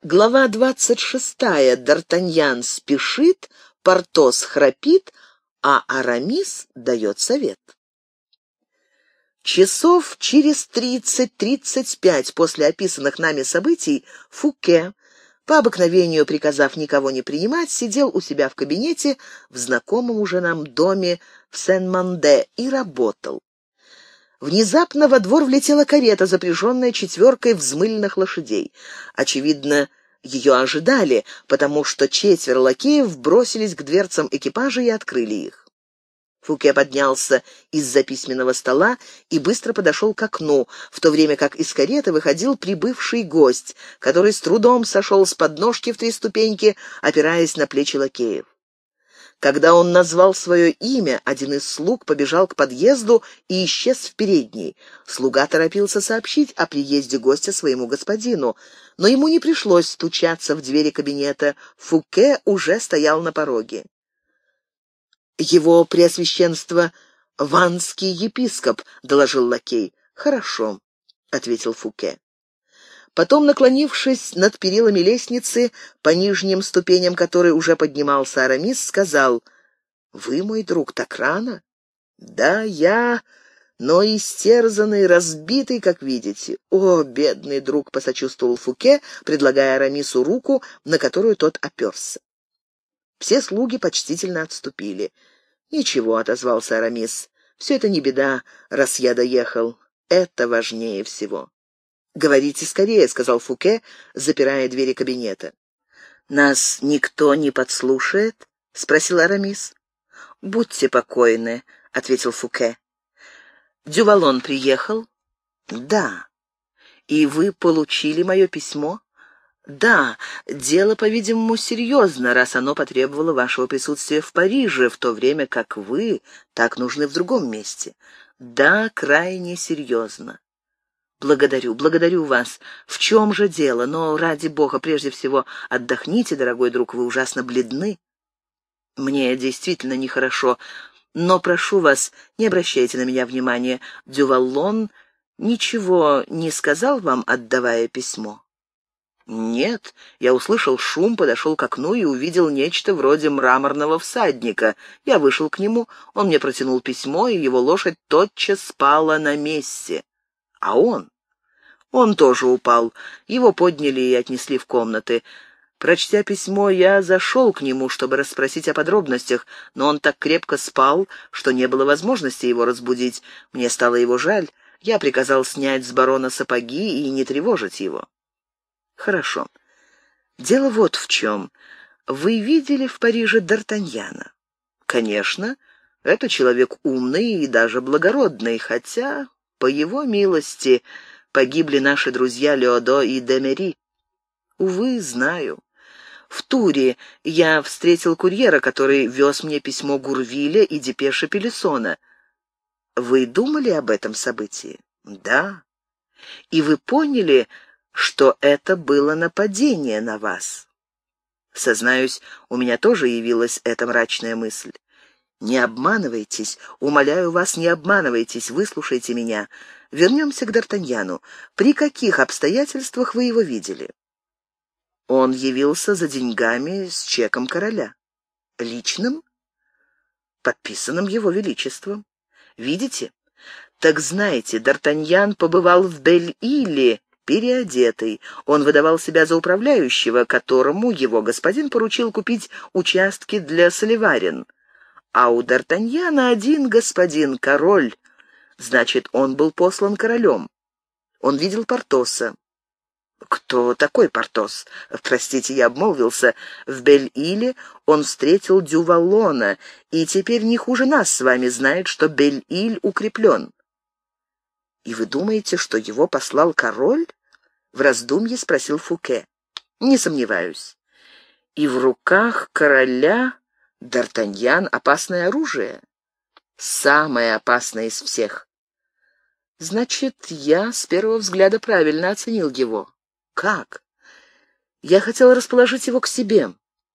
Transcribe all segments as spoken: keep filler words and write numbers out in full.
Глава двадцать шестая. Д'Артаньян спешит, Портос храпит, а Арамис дает совет. Часов через тридцать-тридцать пять после описанных нами событий Фуке, по обыкновению приказав никого не принимать, сидел у себя в кабинете в знакомом уже нам доме в Сен-Манде и работал. Внезапно во двор влетела карета, запряженная четверкой взмыленных лошадей. Очевидно, ее ожидали, потому что четверо лакеев бросились к дверцам экипажа и открыли их. Фуке поднялся из-за письменного стола и быстро подошел к окну, в то время как из кареты выходил прибывший гость, который с трудом сошел с подножки в три ступеньки, опираясь на плечи лакеев. Когда он назвал свое имя, один из слуг побежал к подъезду и исчез в передней. Слуга торопился сообщить о приезде гостя своему господину, но ему не пришлось стучаться в двери кабинета. Фуке уже стоял на пороге. «Его преосвященство ванский епископ», — доложил лакей. «Хорошо», — ответил Фуке. Потом, наклонившись над перилами лестницы, по нижним ступеням которой уже поднимался Арамис, сказал: «Вы, мой друг, так рано?» «Да, я, но истерзанный, разбитый, как видите». «О, бедный друг», — посочувствовал Фуке, предлагая Арамису руку, на которую тот оперся. Все слуги почтительно отступили. «Ничего», — отозвался Арамис, — «все это не беда, раз я доехал. Это важнее всего». «Говорите скорее», — сказал Фуке, запирая двери кабинета. «Нас никто не подслушает?» — спросил Арамис. «Будьте покойны», — ответил Фуке. «Дювалон приехал?» «Да». «И вы получили мое письмо?» «Да, дело, по-видимому, серьезно, раз оно потребовало вашего присутствия в Париже, в то время как вы так нужны в другом месте. Да, крайне серьезно». «Благодарю, благодарю вас. В чем же дело? Но, ради бога, прежде всего, отдохните, дорогой друг, вы ужасно бледны». «Мне действительно нехорошо, но прошу вас, не обращайте на меня внимания. Дювалон ничего не сказал вам, отдавая письмо?» «Нет, я услышал шум, подошел к окну и увидел нечто вроде мраморного всадника. Я вышел к нему, он мне протянул письмо, и его лошадь тотчас спала на месте. А он? Он тоже упал. Его подняли и отнесли в комнаты. Прочтя письмо, я зашел к нему, чтобы расспросить о подробностях, но он так крепко спал, что не было возможности его разбудить. Мне стало его жаль. Я приказал снять с барона сапоги и не тревожить его». «Хорошо. Дело вот в чем. Вы видели в Париже Д'Артаньяна?» «Конечно. Это человек умный и даже благородный, хотя, по его милости, погибли наши друзья Леодо и Демери». «Увы, знаю. В Туре я встретил курьера, который вез мне письмо Гурвиля и депеши Пелесона. Вы думали об этом событии?» «Да». «И вы поняли, что это было нападение на вас?» «Сознаюсь, у меня тоже явилась эта мрачная мысль». «Не обманывайтесь, умоляю вас, не обманывайтесь, выслушайте меня. Вернемся к Д'Артаньяну. При каких обстоятельствах вы его видели?» «Он явился за деньгами с чеком короля». «Личным?» «Подписанным его величеством». «Видите? Так знаете, Д'Артаньян побывал в Бель-Иле переодетый. Он выдавал себя за управляющего, которому его господин поручил купить участки для соливарен. А у Д'Артаньяна один господин — король. Значит, он был послан королем. Он видел Портоса». «Кто такой Портос? Простите, я обмолвился. В Бель-Иле он встретил Дювалона, и теперь не хуже нас с вами знает, что Бель-Иль укреплен». «И вы думаете, что его послал король?» — в раздумье спросил Фуке. «Не сомневаюсь. И в руках короля Д'Артаньян — опасное оружие. Самое опасное из всех. Значит, я с первого взгляда правильно оценил его». «Как?» «Я хотел расположить его к себе.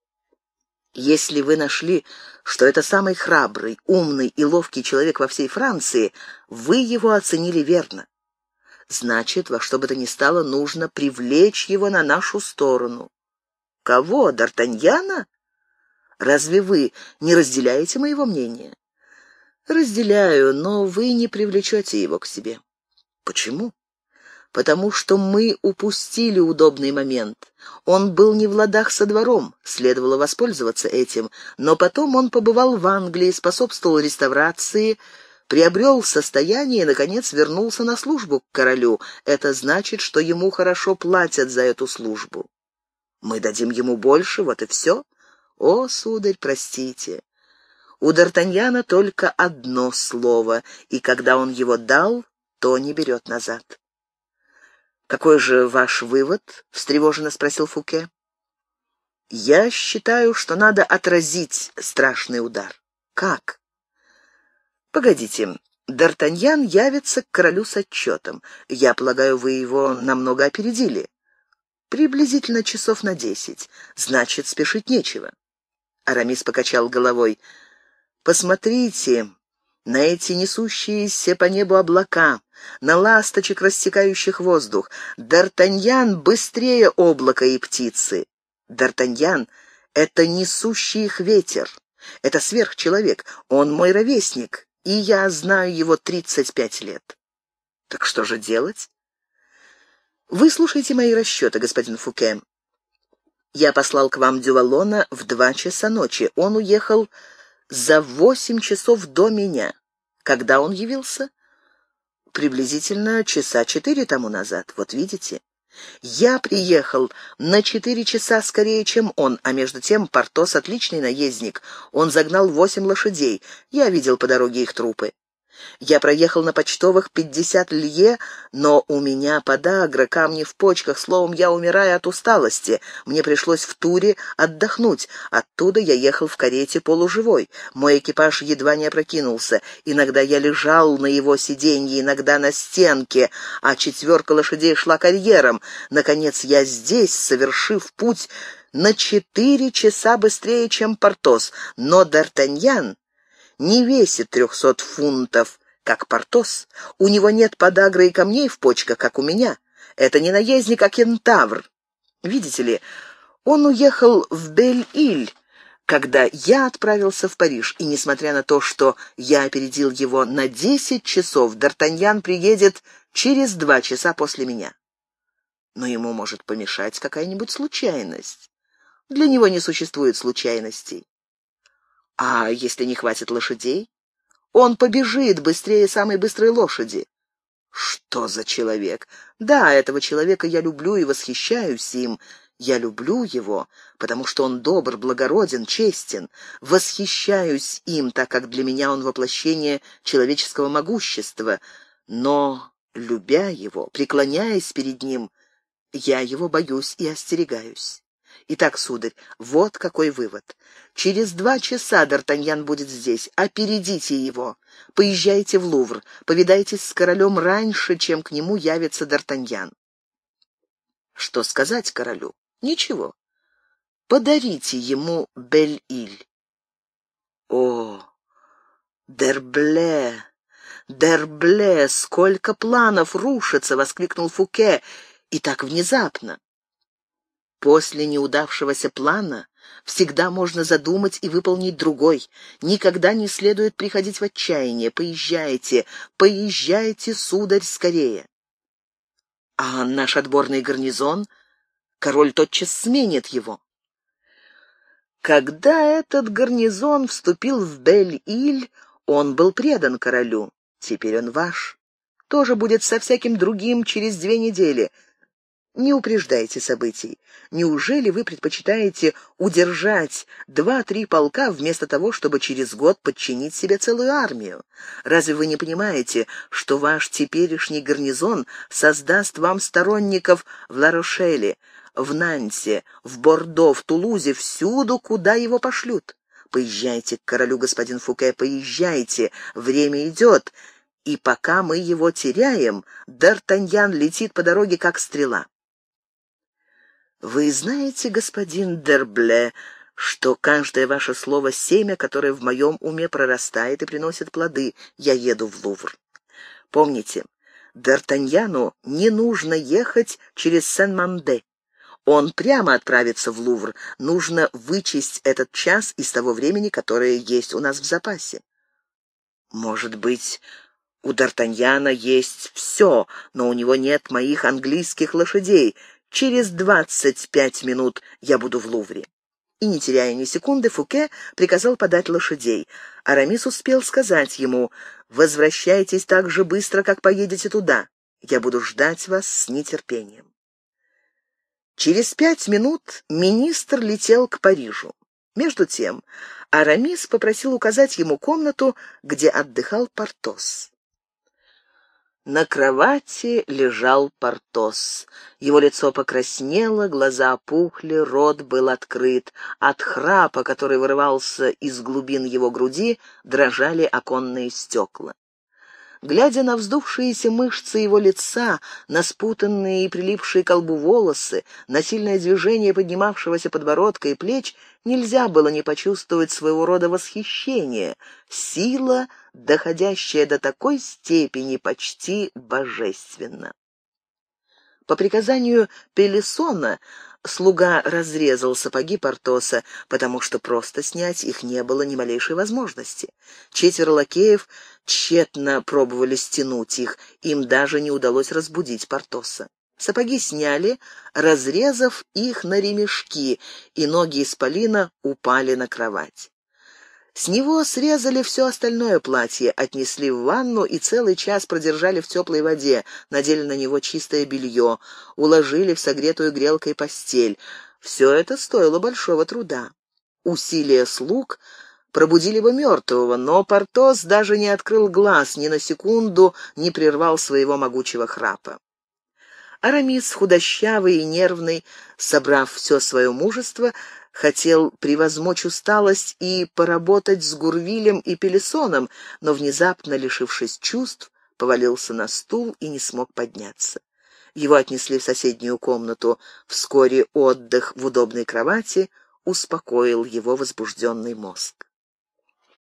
Если вы нашли, что это самый храбрый, умный и ловкий человек во всей Франции, вы его оценили верно. Значит, во что бы то ни стало, нужно привлечь его на нашу сторону. Кого? Д'Артаньяна? Разве вы не разделяете моего мнения? Разделяю, но вы не привлечете его к себе. Почему? Потому что мы упустили удобный момент. Он был не в ладах со двором, следовало воспользоваться этим, но потом он побывал в Англии, способствовал реставрации, приобрел состояние и, наконец, вернулся на службу к королю. Это значит, что ему хорошо платят за эту службу. Мы дадим ему больше, вот и все. О, сударь, простите. У Д'Артаньяна только одно слово, и когда он его дал, то не берет назад. «Какой же ваш вывод?» — встревоженно спросил Фуке. «Я считаю, что надо отразить страшный удар». «Как?» «Погодите, Д'Артаньян явится к королю с отчетом. Я полагаю, вы его намного опередили. Приблизительно часов на десять. Значит, спешить нечего». Арамис покачал головой. «Посмотрите на эти несущиеся по небу облака, на ласточек, рассекающих воздух. Д'Артаньян быстрее облака и птицы. Д'Артаньян — это несущий их ветер. Это сверхчеловек. Он мой ровесник, и я знаю его тридцать пять лет. Так что же делать? Выслушайте мои расчеты, господин Фуке. Я послал к вам Дювалона в два часа ночи. Он уехал за восемь часов до меня. Когда он явился? Приблизительно часа четыре тому назад. Вот видите? Я приехал на четыре часа скорее, чем он, а между тем Портос отличный наездник. Он загнал восемь лошадей. Я видел по дороге их трупы. Я проехал на почтовых пятьдесят лье, но у меня подагра, камни в почках, словом, я умираю от усталости. Мне пришлось в Туре отдохнуть. Оттуда я ехал в карете полуживой. Мой экипаж едва не опрокинулся. Иногда я лежал на его сиденье, иногда на стенке, а четверка лошадей шла карьером. Наконец я здесь, совершив путь на четыре часа быстрее, чем Портос. Но Д'Артаньян не весит трехсот фунтов, как Портос. У него нет подагры и камней в почках, как у меня. Это не наездник, а кентавр. Видите ли, он уехал в Бель-Иль, когда я отправился в Париж, и несмотря на то, что я опередил его на десять часов, Д'Артаньян приедет через два часа после меня. Но ему может помешать какая-нибудь случайность. Для него не существует случайностей. А если не хватит лошадей? Он побежит быстрее самой быстрой лошади. Что за человек? Да, этого человека я люблю и восхищаюсь им. Я люблю его, потому что он добр, благороден, честен. Восхищаюсь им, так как для меня он воплощение человеческого могущества. Но, любя его, преклоняясь перед ним, я его боюсь и остерегаюсь. Итак, сударь, вот какой вывод. Через два часа Д'Артаньян будет здесь. Опередите его. Поезжайте в Лувр. Повидайтесь с королем раньше, чем к нему явится Д'Артаньян. Что сказать королю? Ничего. Подарите ему Бель-Иль. О, Д'Ербле, Д'Ербле, сколько планов рушится, воскликнул Фуке, и так внезапно. После неудавшегося плана всегда можно задумать и выполнить другой. Никогда не следует приходить в отчаяние. Поезжайте, поезжайте, сударь, скорее. А наш отборный гарнизон? Король тотчас сменит его. Когда этот гарнизон вступил в Бель-Иль, он был предан королю. Теперь он ваш. Тоже будет со всяким другим через две недели. Не упреждайте событий. Неужели вы предпочитаете удержать два-три полка вместо того, чтобы через год подчинить себе целую армию? Разве вы не понимаете, что ваш теперешний гарнизон создаст вам сторонников в Ла-Рошеле, в Нанте, в Бордо, в Тулузе, всюду, куда его пошлют? Поезжайте к королю, господин Фуке, поезжайте, время идет, и пока мы его теряем, Д'Артаньян летит по дороге, как стрела. Вы знаете, господин Д'Ербле, что каждое ваше слово — семя, которое в моем уме прорастает и приносит плоды. Я еду в Лувр. Помните, Д'Артаньяну не нужно ехать через Сен-Манде. Он прямо отправится в Лувр. Нужно вычесть этот час из того времени, которое есть у нас в запасе. Может быть, у Д'Артаньяна есть все, но у него нет моих английских лошадей. Через двадцать пять минут я буду в Лувре». И, не теряя ни секунды, Фуке приказал подать лошадей. Арамис успел сказать ему: «Возвращайтесь так же быстро, как поедете туда. Я буду ждать вас с нетерпением». Через пять минут министр летел к Парижу. Между тем Арамис попросил указать ему комнату, где отдыхал Портос. На кровати лежал Портос. Его лицо покраснело, глаза опухли, рот был открыт. От храпа, который вырывался из глубин его груди, дрожали оконные стекла. Глядя на вздувшиеся мышцы его лица, на спутанные и прилипшие к лбу волосы, на сильное движение поднимавшегося подбородка и плеч, нельзя было не почувствовать своего рода восхищение, сила, доходящая до такой степени почти божественно. По приказанию Пелесона слуга разрезал сапоги Портоса, потому что просто снять их не было ни малейшей возможности. Четверо лакеев тщетно пробовали стянуть их, им даже не удалось разбудить Портоса. Сапоги сняли, разрезав их на ремешки, и ноги исполина упали на кровать. С него срезали все остальное платье, отнесли в ванну и целый час продержали в теплой воде, надели на него чистое белье, уложили в согретую грелкой постель. Все это стоило большого труда. Усилия слуг пробудили его мертвого, но Портос даже не открыл глаз, ни на секунду не прервал своего могучего храпа. Арамис, худощавый и нервный, собрав все свое мужество, хотел превозмочь усталость и поработать с Гурвилем и Пелесоном, но, внезапно лишившись чувств, повалился на стул и не смог подняться. Его отнесли в соседнюю комнату. Вскоре отдых в удобной кровати успокоил его возбужденный мозг.